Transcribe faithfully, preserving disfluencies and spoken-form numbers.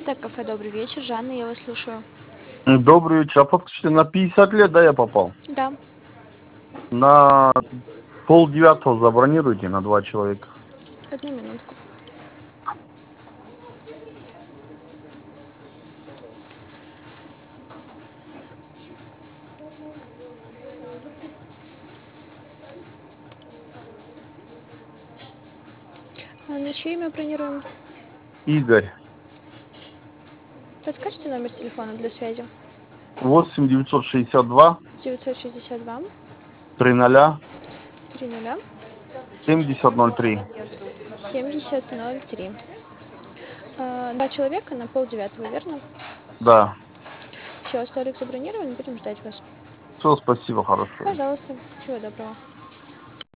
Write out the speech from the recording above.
Так, кафе «Добрый вечер». Жанна, я вас слушаю. Добрый вечер. А подскажите, на пятьдесят лет, да, я попал? Да. На полдевятого забронируйте на два человека. Одну минутку. А на чье имя бронируем? Игорь. Подскажите номер телефона для связи? восемь девятьсот шестьдесят два девятьсот шестьдесят два три ноля триста семьдесят ноль три. семьдесят ноль три. А, два человека на полдевятого, верно? Да. Все, столик забронирован, будем ждать вас. Все, спасибо, хорошо. Пожалуйста, всего доброго.